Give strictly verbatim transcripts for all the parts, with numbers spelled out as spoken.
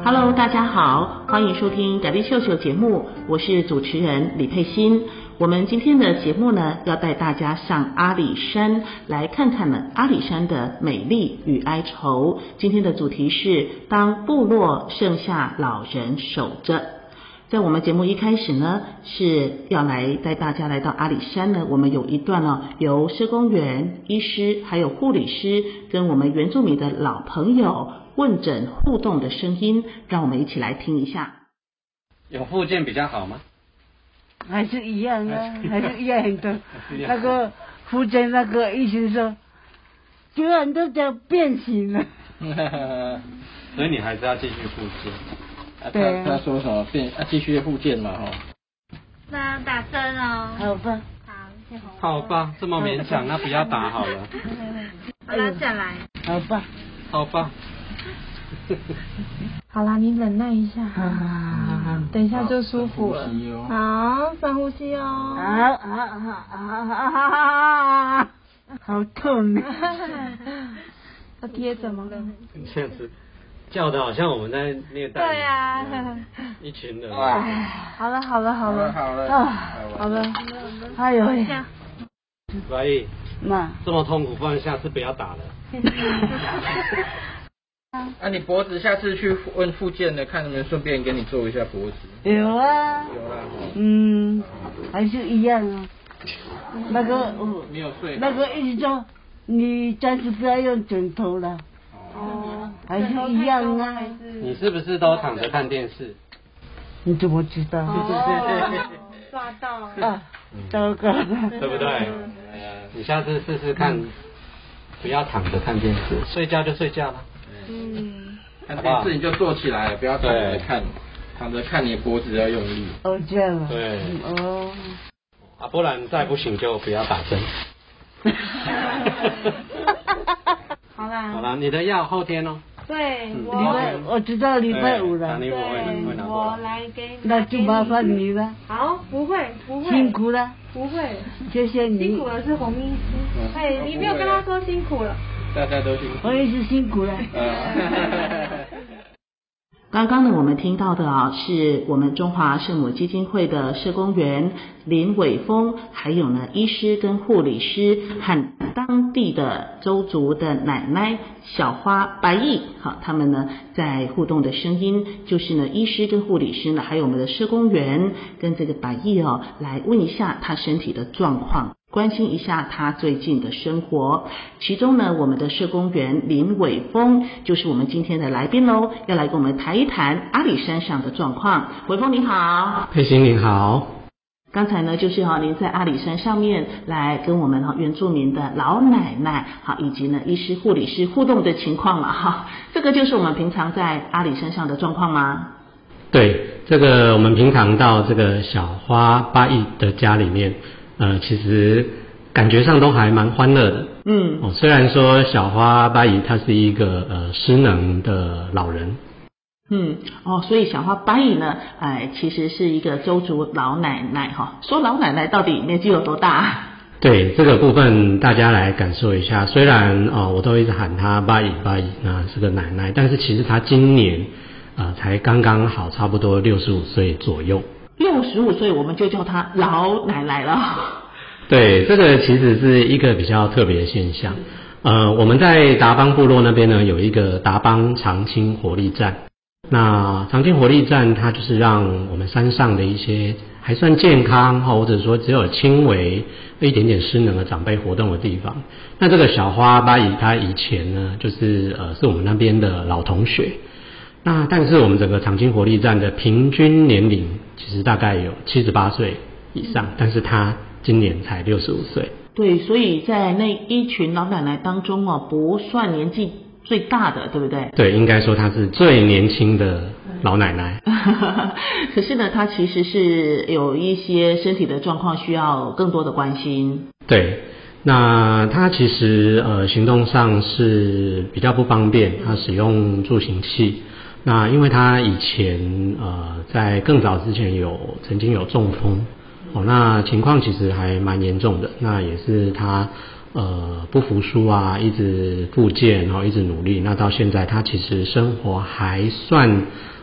Hello， 大家好，欢迎收听改变秀秀节目，我是主持人李佩欣。我们今天的节目呢，要带大家上阿里山来看看呢阿里山的美丽与哀愁。今天的主题是当部落剩下老人守着。在我们节目一开始呢，是要来带大家来到阿里山呢，我们有一段呢、哦，由社工员、医师还有护理师跟我们原住民的老朋友问诊互动的声音，让我们一起来听一下。 有复健比较好吗？ 还是一样啊，还是一样很多。那个复健那个医生说，居然都叫变形了。 所以你还是要继续复健。 啊、对、啊。他他说什么变啊？继续复健嘛，哈。 那要打针哦。 好吧。 好，谢谢。 好吧，这么勉强，那不要打好了。 好了，再来。 好吧。 好吧。 好啦，你忍耐一下，等一下就舒服了。好，深呼吸哦。 啊啊啊啊啊啊！好痛啊！ 要贴怎么了？ 这样子叫的好像我们在虐待。 对啊。 一群人。 好了好了好了好了好了。哎呦喂！ 白毅， 妈， 这么痛苦，不然下次不要打了。 啊，你脖子下次去问复健的，看能不能顺便给你做一下脖子。 有啊。 有啦。 嗯，还是一样啊。那个哦，没有睡。 那个一直说，你暂时不要用枕头了。 哦。 还是一样啊。 你是不是都躺着看电视？ 你怎么知道？ 哦，抓到啊，糟糕。 对不对？呃，你下次试试看。不要躺着看电视，睡觉就睡觉了。 嗯， 看电视你就坐起来，不要躺着看，躺着看你脖子要用力。 哦，这样啊。 对。 哦。 啊，不然再不行就不要打针。 好啦。 好啦，你的药后天哦。 对， 礼拜我知道礼拜五了。 对，我来给。 那就麻烦你了。 好，不会不会。 辛苦了。 不会。 谢谢你。 辛苦的是洪医师。哎，你没有跟他说辛苦了。 大家都辛苦。 洪医师辛苦了。 刚刚呢，我们听到的啊，是我们中华圣母基金会的社工员林伟峰，还有呢医师跟护理师和当地的邹族的奶奶小花白毅，好，他们呢在互动的声音，就是呢医师跟护理师呢，还有我们的社工员跟这个白毅哦，来问一下他身体的状况。关心一下他最近的生活，其中呢，我们的社工员林伟峰就是我们今天的来宾喽，要来跟我们谈一谈阿里山上的状况。伟峰您好。 佩欣您好。 刚才呢，就是哈、哦、您在阿里山上面来跟我们哈、哦、原住民的老奶奶好以及呢医师护理师互动的情况了哈，这个就是我们平常在阿里山上的状况吗？ 对，这个我们平常到这个小花八义的家里面。呃，其实感觉上都还蛮欢乐的。 嗯， 哦，虽然说小花八姨她是一个呃失能的老人。 嗯，哦，所以小花八姨呢，哎，其实是一个邹族老奶奶哈。说老奶奶到底年纪有多大？ 对，这个部分大家来感受一下。虽然哦，我都一直喊她八姨八姨，那是个奶奶，但是其实她今年呃才刚刚好，差不多六十五岁左右。 六十五岁我们就叫她老奶奶了。 对，这个其实是一个比较特别的现象。呃，我们在达邦部落那边呢，有一个达邦长青活力站。那长青活力站，它就是让我们山上的一些还算健康，或者说只有轻微一点点失能的长辈活动的地方。那这个小花八姨，她以前呢，就是呃是我们那边的老同学。那但是我们整个长青活力站的平均年龄其实大概有七十八岁以上，但是他今年才六十五岁。 对，所以在那一群老奶奶当中哦，不算年纪最大的，对不对？ 对，应该说她是最年轻的老奶奶。 可是呢，她其实是有一些身体的状况需要更多的关心。 对。那她其实呃行动上是比较不方便，她使用助行器。那因为他以前呃在更早之前有曾经有中风哦，那情况其实还蛮严重的。那也是他呃不服输啊，一直复健，然后一直努力。那到现在他其实生活还算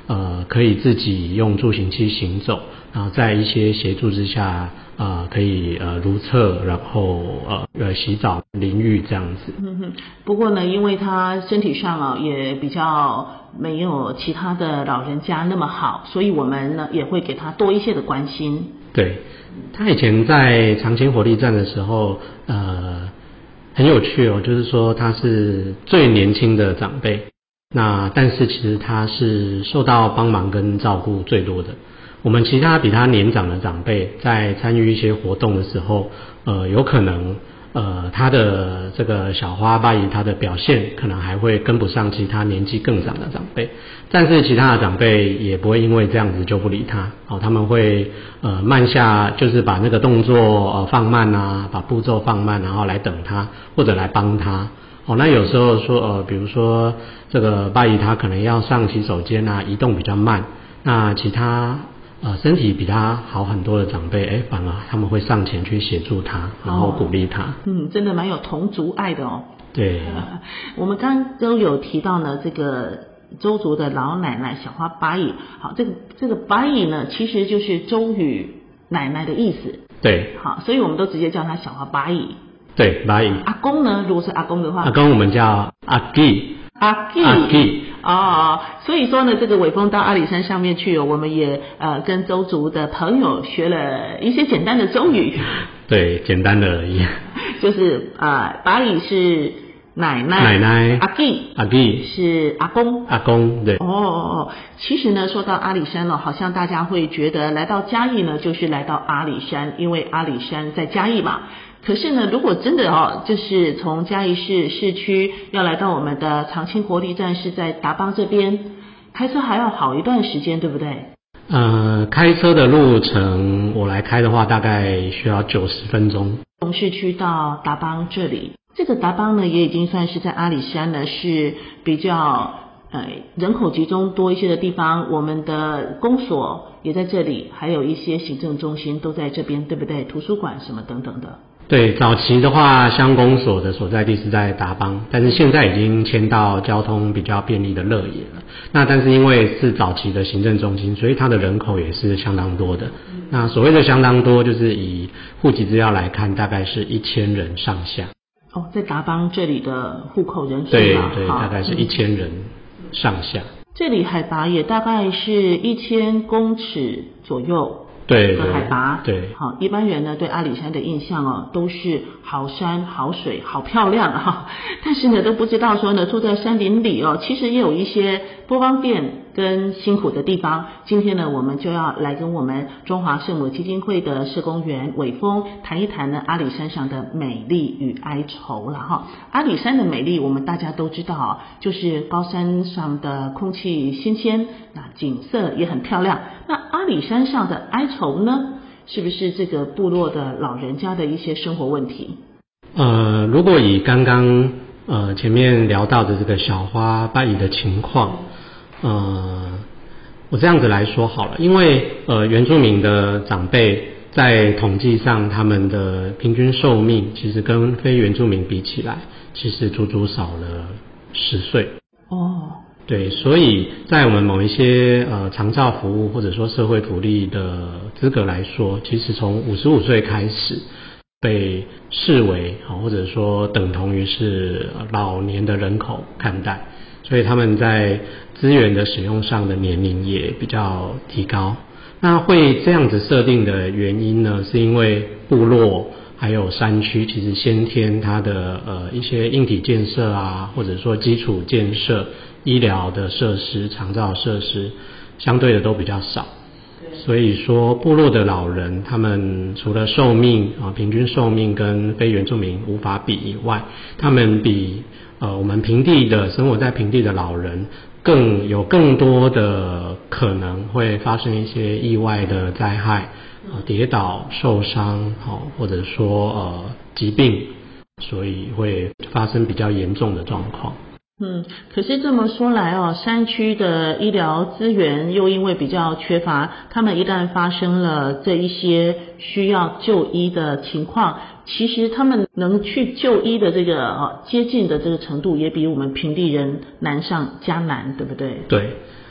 呃可以自己用助行器行走，然后在一些协助之下，呃可以呃如厕，然后呃呃洗澡、淋浴这样子。 嗯哼，不过呢，因为他身体上啊也比较没有其他的老人家那么好，所以我们呢也会给他多一些的关心。 对，他以前在长青火力站的时候，呃。很有趣哦，就是说他是最年轻的长辈，那但是其实他是受到帮忙跟照顾最多的。我们其他比他年长的长辈在参与一些活动的时候，呃，有可能呃他的这个小花巴姨他的表现可能还会跟不上其他年纪更长的长辈，但是其他的长辈也不会因为这样子就不理他，哦，他们会呃慢下，就是把那个动作呃放慢啊，把步骤放慢，然后来等他或者来帮他。哦，那有时候说呃，比如说这个巴姨她可能要上洗手间啊，移动比较慢，那其他呃身体比他好很多的长辈，哎，反而他们会上前去协助他，然后鼓励他。 哦、嗯，真的蛮有同族爱的哦。 对， 呃、我们刚刚都有提到呢，这个周族的老奶奶小花巴姨。好，这个这个巴姨呢，其实就是周语奶奶的意思。 对， 好，所以我们都直接叫她小花巴姨。 对，巴姨。 阿公呢？如果是阿公的话， 阿公我们叫阿基。 阿基。 阿基。 哦，所以说呢，这个伟峰到阿里山上面去，我们也呃跟周族的朋友学了一些简单的周语。 对，简单的而已。 就是呃，巴姨是奶奶， 奶奶。 阿基， 阿基是阿公， 阿公。对。 哦哦，其实呢，说到阿里山了，好像大家会觉得来到嘉义呢，就是来到阿里山，因为阿里山在嘉义嘛。可是呢，如果真的哦，就是从嘉义市市区要来到我们的长青活力站，是在达邦这边，开车还要好一段时间，对不对？ 呃，开车的路程我来开的话，大概需要九十分钟。 从市区到达邦这里，这个达邦呢，也已经算是在阿里山呢是比较呃人口集中多一些的地方。我们的公所也在这里，还有一些行政中心都在这边，对不对？图书馆什么等等的。 对，早期的话，乡公所的所在地是在达邦，但是现在已经迁到交通比较便利的乐野了。那但是因为是早期的行政中心，所以它的人口也是相当多的。那所谓的相当多，就是以户籍资料来看，大概是一千人上下。 哦，在达邦这里的户口人数对对，大概是一千人上下。 这里海拔也大概是一千公尺左右。 对的海拔， 对， 好，一般人呢对阿里山的印象哦，都是好山好水好漂亮啊，但是呢都不知道说呢住在山林里哦，其实也有一些不方便跟辛苦的地方。今天呢我们就要来跟我们中华圣母基金会的社工员伟峰谈一谈呢阿里山上的美丽与哀愁了哈。阿里山的美丽我们大家都知道啊，就是高山上的空气新鲜，那景色也很漂亮。那阿里山上的哀愁呢，是不是这个部落的老人家的一些生活问题？ 呃，如果以刚刚呃前面聊到的这个小花巴姨的情况，呃，我这样子来说好了，因为呃原住民的长辈在统计上，他们的平均寿命其实跟非原住民比起来，其实足足少了十岁。 哦。 对，所以在我们某一些呃长照服务或者说社会福利的资格来说，其实从五十五岁开始被视为啊，或者说等同于是老年的人口看待，所以他们在资源的使用上的年龄也比较提高。那会这样子设定的原因呢，是因为部落还有山区其实先天它的呃一些硬体建设啊，或者说基础建设、医疗的设施、长照设施相对的都比较少，所以说部落的老人他们除了寿命啊平均寿命跟非原住民无法比以外，他们比呃我们平地的生活在平地的老人更有更多的可能会发生一些意外的灾害，呃跌倒受伤好或者说呃疾病，所以会发生比较严重的状况。 嗯，可是这么说来哦，山区的医疗资源又因为比较缺乏，他们一旦发生了这一些需要就医的情况，其实他们能去就医的这个呃接近的这个程度，也比我们平地人难上加难，对不对？ 对，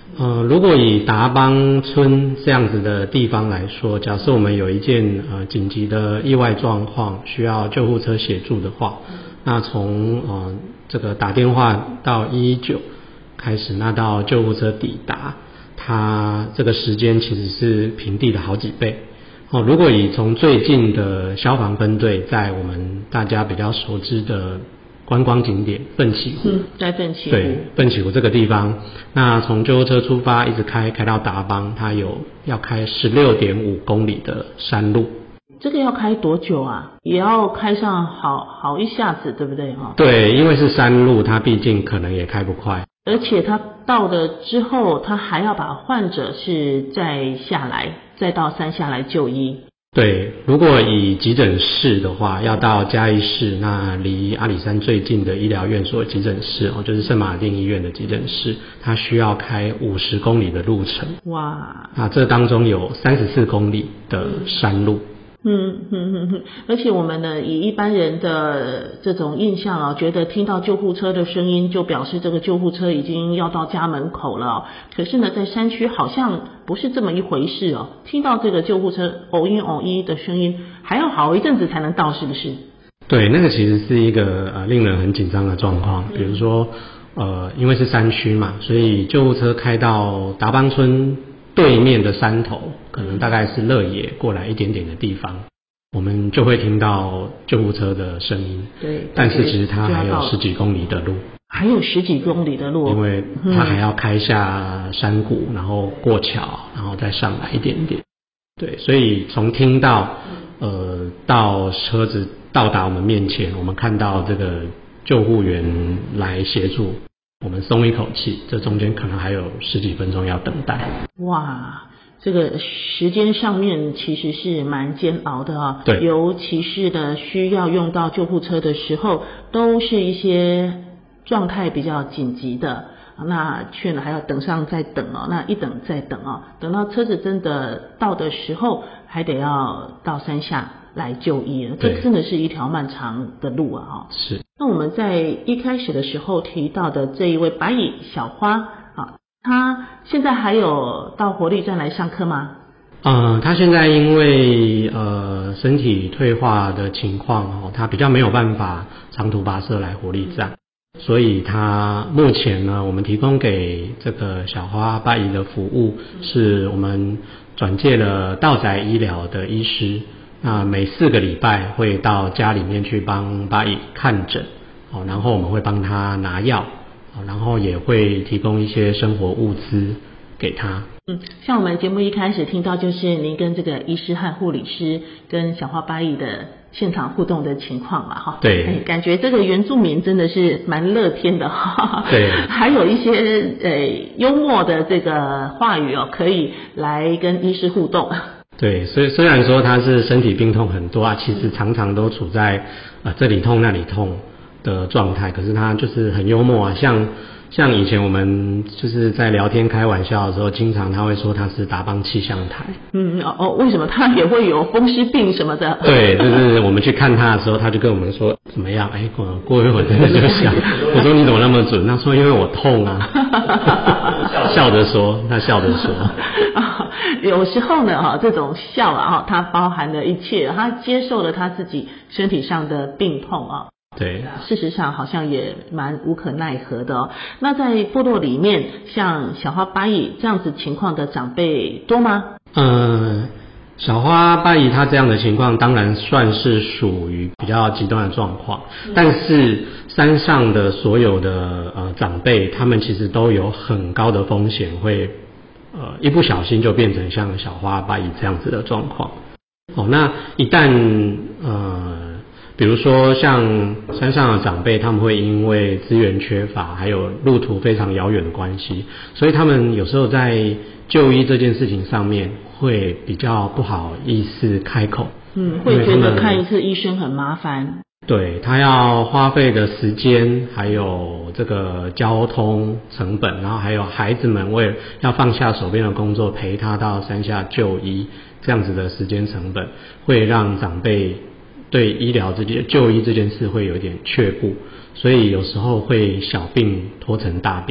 呃，如果以达邦村这样子的地方来说，假设我们有一件呃紧急的意外状况需要救护车协助的话，那从呃这个打电话到一一九开始，那到救护车抵达，它这个时间其实是平地的好几倍。哦，如果以从最近的消防分队在我们大家比较熟知的观光景点奋起湖， 嗯，在奋起湖， 对，奋起湖这个地方，那从救护车出发一直开开到达邦，它有要开十六点五公里的山路。 这个要开多久啊？也要开上好好一下子，对不对哈？ 对，因为是山路，它毕竟可能也开不快。 而且他到了之后，他还要把患者是再下来，再到山下来就医。 对，如果以急诊室的话，要到嘉义市，那离阿里山最近的医疗院所急诊室哦，就是圣马丁医院的急诊室，它需要开五十公里的路程。 哇！ 啊，这当中有三十四公里的山路。 嗯哼哼哼，而且我们呢，以一般人的这种印象啊，觉得听到救护车的声音，就表示这个救护车已经要到家门口了、哦。可是呢，在山区好像不是这么一回事哦。听到这个救护车偶一偶一的声音，还要好一阵子才能到，是不是？ 对，那个其实是一个呃令人很紧张的状况。比如说，呃，因为是山区嘛，所以救护车开到达邦村对面的山头，可能大概是乐野过来一点点的地方，我们就会听到救护车的声音。 对， 但是其实它还有十几公里的路， 还有十几公里的路， 因为它还要开下山谷，然后过桥，然后再上来一点点。对，所以从听到呃到车子到达我们面前，我们看到这个救护员来协助，我们松一口气，这中间可能还有十几分钟要等待。 哇，这个时间上面其实是蛮煎熬的啊、哦。 对， 尤其是呢需要用到救护车的时候，都是一些状态比较紧急的，那却呢还要等上再等哦，那一等再等哦，等到车子真的到的时候，还得要到山下来就医了，这真的是一条漫长的路啊、哦！ 是。 那我们在一开始的时候提到的这一位白蚁小花啊，她现在还有到活力站来上课吗？ 呃，他现在因为呃身体退化的情况哦，他比较没有办法长途跋涉来活力站，所以他目前呢，我们提供给这个小花八姨的服务，是我们转介了道宅医疗的医师，那每四个礼拜会到家里面去帮八姨看诊，哦，然后我们会帮他拿药，哦，然后也会提供一些生活物资给他。 嗯，像我们节目一开始听到就是您跟这个医师和护理师跟小花八姨的现场互动的情况嘛，哈， 对， 哎，感觉这个原住民真的是蛮乐天的，哈， 对， 还有一些呃幽默的这个话语哦，可以来跟医师互动。 对，所以虽然说他是身体病痛很多啊，其实常常都处在呃这里痛那里痛的状态，可是他就是很幽默啊，像。像以前我们就是在聊天开玩笑的时候，经常他会说他是达邦气象台。 嗯哦哦，为什么他也会有风湿病什么的？ 对，就是我们去看他的时候，他就跟我们说怎么样？哎，过过一会儿真的就想，我说你怎么那么准？他说因为我痛啊，笑着说，他笑着说。 有时候呢，哈，这种笑啊，哈，它包含了一切，他接受了他自己身体上的病痛啊。 对， 事实上好像也蛮无可奈何的哦。那在部落里面，像小花八姨这样子情况的长辈多吗？ 嗯，小花八姨她这样的情况，当然算是属于比较极端的状况。嗯、但是山上的所有的呃长辈，他们其实都有很高的风险，会呃一不小心就变成像小花八姨这样子的状况。哦，那一旦呃。比如说像山上的长辈，他们会因为资源缺乏，还有路途非常遥远的关系，所以他们有时候在就医这件事情上面会比较不好意思开口。 嗯，会觉得看一次医生很麻烦。 对，他要花费的时间，还有这个交通成本，然后还有孩子们为了要放下手边的工作陪他到山下就医，这样子的时间成本，会让长辈对医疗这件就医这件事会有点却步，所以有时候会小病拖成大病。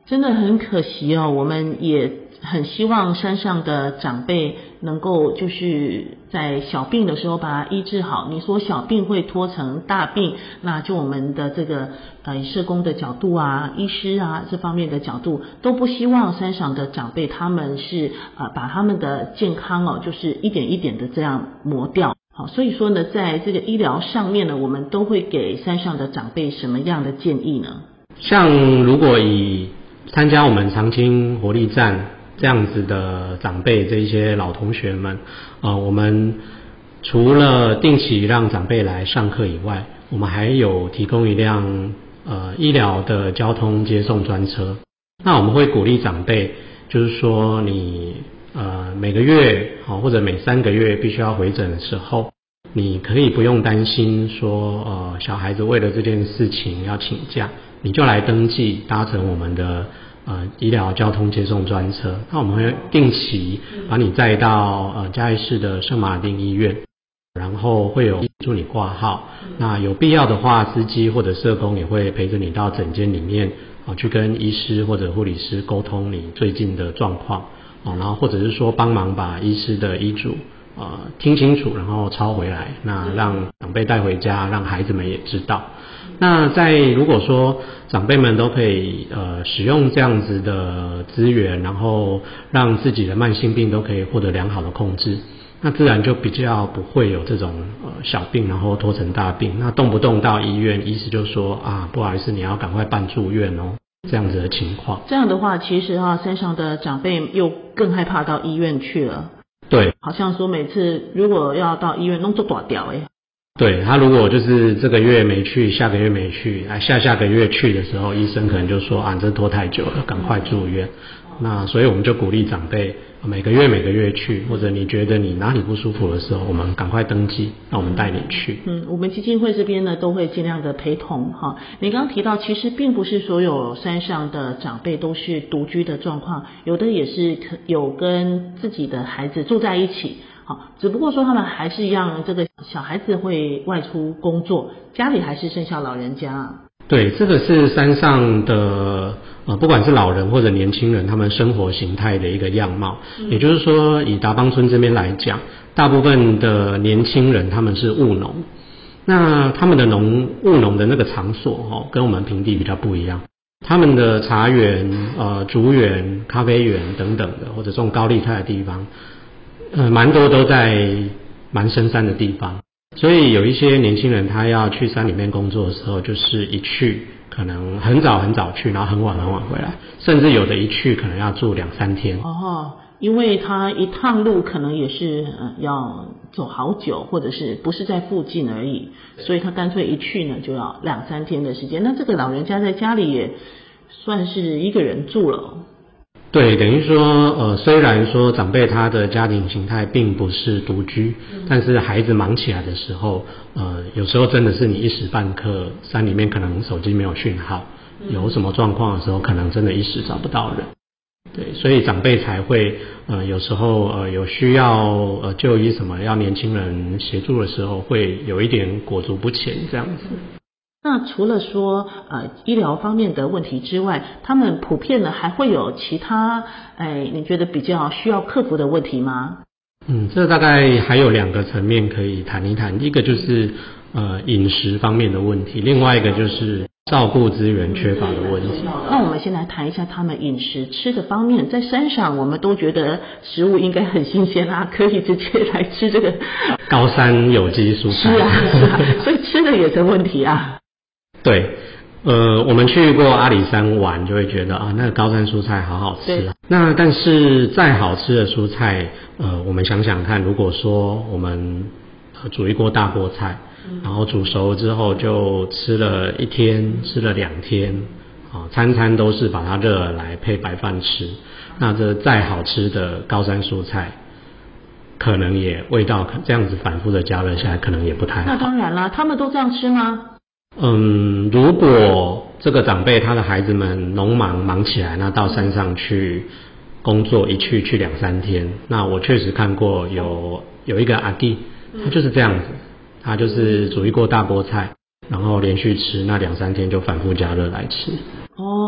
真的很可惜哦，我们也很希望山上的长辈能够就是在小病的时候把它医治好。你说小病会拖成大病，那就我们的这个呃社工的角度啊，医师啊这方面的角度都不希望山上的长辈他们是呃把他们的健康哦就是一点一点的这样磨掉。好，所以说呢，在这个医疗上面呢，我们都会给山上的长辈什么样的建议呢？ 像如果以参加我们长青活力站这样子的长辈，这一些老同学们，呃，我们除了定期让长辈来上课以外，我们还有提供一辆呃医疗的交通接送专车。那我们会鼓励长辈，就是说你呃每个月好或者每三个月必须要回诊的时候，你可以不用担心说呃小孩子为了这件事情要请假，你就来登记搭乘我们的呃医疗交通接送专车。那我们会定期把你载到呃嘉义市的圣马丁医院，然后会有助你挂号。那有必要的话，司机或者社工也会陪着你到诊间里面啊，去跟医师或者护理师沟通你最近的状况啊，然后或者是说帮忙把医师的医嘱呃听清楚，然后抄回来，那让长辈带回家，让孩子们也知道。那在如果说长辈们都可以呃使用这样子的资源，然后让自己的慢性病都可以获得良好的控制，那自然就比较不会有这种呃小病然后拖成大病，那动不动到医院，医师就说啊不好意思你要赶快办住院哦，这样子的情况。 这样的话其实啊山上的长辈又更害怕到医院去了。 对， 好像说每次如果要到医院弄就大掉诶。 对，他如果就是这个月没去，下个月没去，啊下下个月去的时候，医生可能就说啊这拖太久了，赶快住院。那所以我们就鼓励长辈每个月每个月去，或者你觉得你哪里不舒服的时候，我们赶快登记，那我们带你去。 嗯，我们基金会这边呢都会尽量的陪同哈。你刚刚提到，其实并不是所有山上的长辈都是独居的状况，有的也是有跟自己的孩子住在一起。好，只不过说他们还是一样，这个小孩子会外出工作，家里还是剩下老人家。 对，这个是山上的呃，不管是老人或者年轻人，他们生活形态的一个样貌。嗯、也就是说，以达邦村这边来讲，大部分的年轻人他们是务农，那他们的农务农的那个场所哦，跟我们平地比较不一样。他们的茶园、呃竹园、咖啡园等等的，或者种高丽菜的地方，呃，蛮多都在蛮深山的地方。所以有一些年轻人他要去山里面工作的时候，就是一去可能很早很早去，然后很晚很晚回来，甚至有的一去可能要住两三天。 哦，因为他一趟路可能也是呃要走好久，或者是不是在附近而已，所以他干脆一去呢就要两三天的时间。那这个老人家在家里也算是一个人住了。 对，等于说呃，虽然说长辈他的家庭形态并不是独居，嗯、但是孩子忙起来的时候，呃，有时候真的是你一时半刻山里面可能手机没有讯号，嗯、有什么状况的时候，可能真的一时找不到人。对，所以长辈才会呃有时候呃有需要呃就医什么要年轻人协助的时候，会有一点裹足不前这样子。 那除了说呃医疗方面的问题之外，他们普遍呢还会有其他哎你觉得比较需要克服的问题吗？ 嗯，这大概还有两个层面可以谈一谈，一个就是呃饮食方面的问题，另外一个就是照顾资源缺乏的问题。 那我们先来谈一下他们饮食吃的方面。在山上我们都觉得食物应该很新鲜啊，可以直接来吃这个高山有机蔬菜。 是啊是啊，所以吃的也是问题啊。 对，呃，我们去过阿里山玩，就会觉得啊，那个高山蔬菜好好吃啊。那但是再好吃的蔬菜，呃，我们想想看，如果说我们、呃、煮一锅大锅菜，然后煮熟之后就吃了一天，吃了两天，啊，餐餐都是把它热来配白饭吃。那这再好吃的高山蔬菜，可能也味道这样子反复的加热下来，可能也不太好。 那当然啦，他们都这样吃吗？ 嗯，如果这个长辈他的孩子们农忙忙起来，那到山上去工作，一去去两三天，那我确实看过有有一个阿弟，他就是这样子，他就是煮一锅大锅菜，然后连续吃那两三天就反复加热来吃。 哦，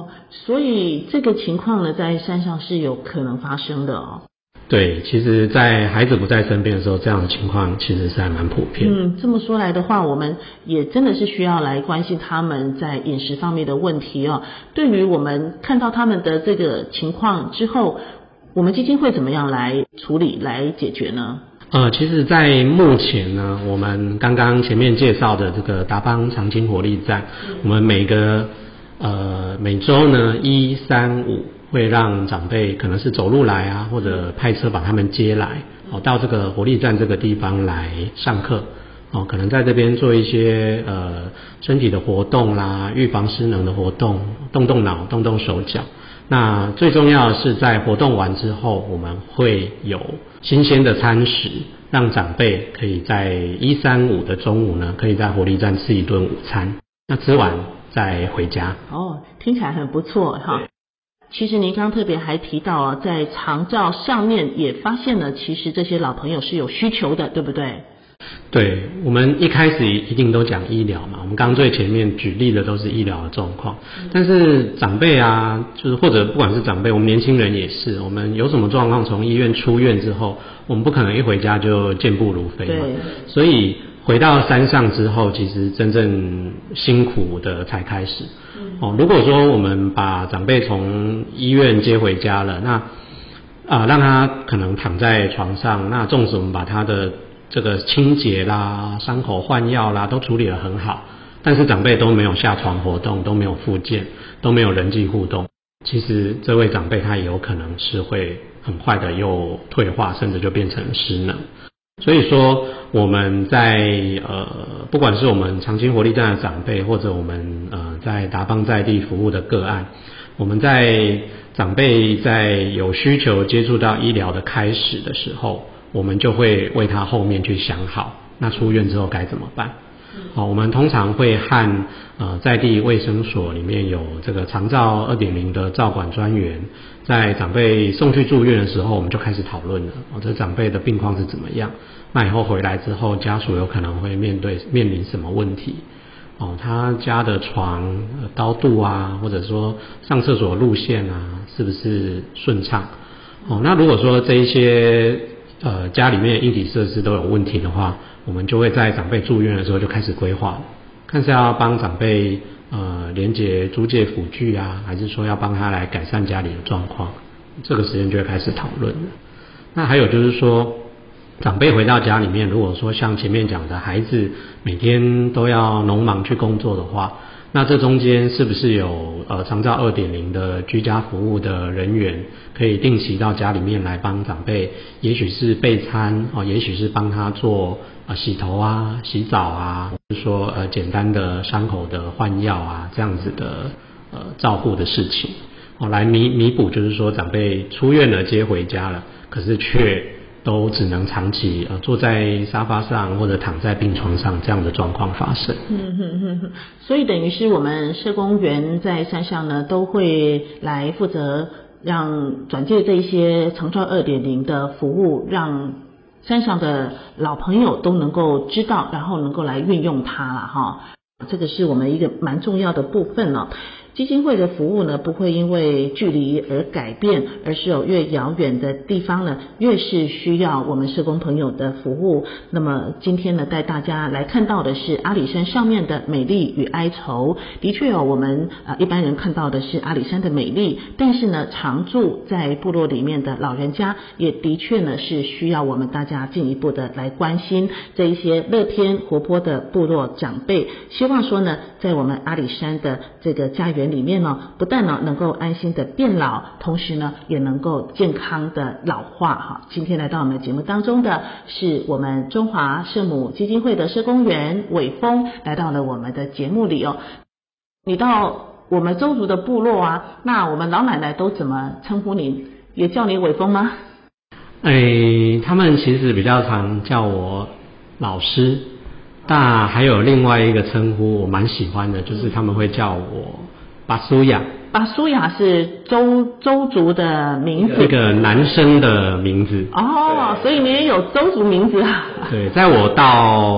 所以这个情况呢，在山上是有可能发生的哦。 对，其实在孩子不在身边的时候，这样的情况其实是还蛮普遍。 嗯，这么说来的话，我们也真的是需要来关心他们在饮食方面的问题哦。对于我们看到他们的这个情况之后，我们基金会怎么样来处理、来解决呢？ 呃，其实在目前呢，我们刚刚前面介绍的这个达邦长青活力站，我们每个呃每周呢一三五会让长辈可能是走路来啊，或者派车把他们接来，哦，到这个活力站这个地方来上课，哦，可能在这边做一些呃身体的活动啦，预防失能的活动，动动脑，动动手脚。那最重要的是在活动完之后，我们会有新鲜的餐食，让长辈可以在一三五的中午呢，可以在活力站吃一顿午餐，那吃完再回家。 哦，听起来很不错哈。其实您刚刚特别还提到啊，在长照上面也发现了，其实这些老朋友是有需求的，对不对？ 对，我们一开始一定都讲医疗嘛，我们刚刚最前面举例的都是医疗的状况，但是长辈啊，就是或者不管是长辈，我们年轻人也是，我们有什么状况，从医院出院之后，我们不可能一回家就健步如飞嘛，所以回到山上之后，其实真正辛苦的才开始。哦，如果说我们把长辈从医院接回家了，那啊、呃、让他可能躺在床上，那纵使我们把他的这个清洁啦、伤口换药啦都处理得很好，但是长辈都没有下床活动，都没有复健，都没有人际互动，其实这位长辈他也有可能是会很快的又退化，甚至就变成失能。所以说我们在呃不管是我们长青活力站的长辈，或者我们呃在达邦在地服务的个案，我们在长辈在有需求接触到医疗的开始的时候，我们就会为他后面去想好，那出院之后该怎么办。好，我们通常会和呃在地卫生所里面有这个长照 二点零 的照管专员，在长辈送去住院的时候，我们就开始讨论了，哦，这长辈的病况是怎么样，那以后回来之后家属有可能会面对面临什么问题，哦，他家的床、呃、高度啊，或者说上厕所路线啊是不是顺畅，哦，那如果说这一些呃家里面硬体设施都有问题的话，我们就会在长辈住院的时候就开始规划，看是要帮长辈呃连结租借辅具啊，还是说要帮他来改善家里的状况，这个时间就会开始讨论了。那还有就是说，长辈回到家里面，如果说像前面讲的，孩子每天都要农忙去工作的话，那这中间是不是有呃长照 二点零 的居家服务的人员可以定期到家里面来帮长辈，也许是备餐哦，也许是帮他做呃洗头啊、洗澡啊，或者说呃简单的伤口的换药啊，这样子的呃照顾的事情哦，来弥弥补就是说长辈出院了接回家了，可是却都只能长期呃坐在沙发上或者躺在病床上这样的状况发生。 嗯哼哼哼，所以等于是我们社工员在山上呢，都会来负责让转介这一些长照 二点零 的服务，让山上的老朋友都能够知道，然后能够来运用它了哈。这个是我们一个蛮重要的部分哦。基金会的服务呢，不会因为距离而改变，而是有越遥远的地方呢，越是需要我们社工朋友的服务。那么今天呢，带大家来看到的是阿里山上面的美丽与哀愁。的确哦，我们呃一般人看到的是阿里山的美丽，但是呢，常住在部落里面的老人家，也的确呢是需要我们大家进一步的来关心这一些乐天活泼的部落长辈。希望说呢，在我们阿里山的这个家园里面呢，不但呢能够安心的变老，同时呢也能够健康的老化哈。今天来到我们节目当中的是我们中华圣母基金会的社工员伟峰，来到了我们的节目里哦。你到我们邹族的部落啊，那我们老奶奶都怎么称呼您？也叫你伟峰吗？ 哎，他们其实比较常叫我老师，但还有另外一个称呼我蛮喜欢的，就是他们会叫我巴苏亚。 巴苏亚是邹邹族的名字， 一个男生的名字。 哦，所以你也有邹族名字啊？ 对，在我到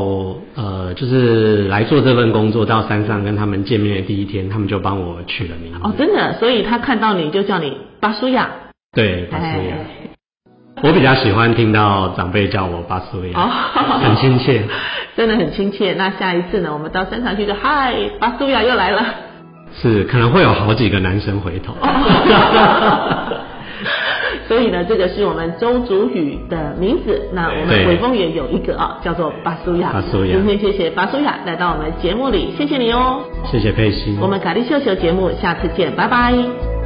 呃，就是来做这份工作到山上跟他们见面的第一天，他们就帮我取了名字。 哦，真的，所以他看到你就叫你巴苏亚。 对，巴苏亚。我比较喜欢听到长辈叫我巴苏亚，哦，很亲切， 真的很亲切。那下一次呢，我们到山上去就嗨，巴苏亚又来了。 是，可能会有好几个男生回头。 所以呢，这个是我们周族语的名字。那我们伟峰也有一个啊，叫做巴苏亚。 巴苏亚。 今天谢谢巴苏亚来到我们节目里，谢谢你哦。 谢谢佩西。 我们咖喱秀秀节目下次见，拜拜。